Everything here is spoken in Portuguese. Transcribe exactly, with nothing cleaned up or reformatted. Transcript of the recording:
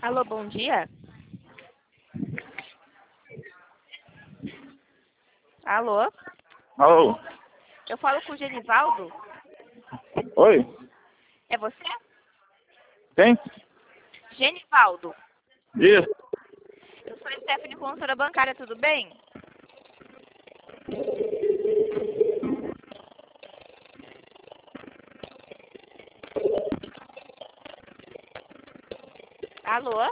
Alô, bom dia. Alô, Alô? eu falo com o Genivaldo? Oi? É você? Quem? Genivaldo, Isso. eu sou a Stephanie, consultora bancária, tudo bem? Alô?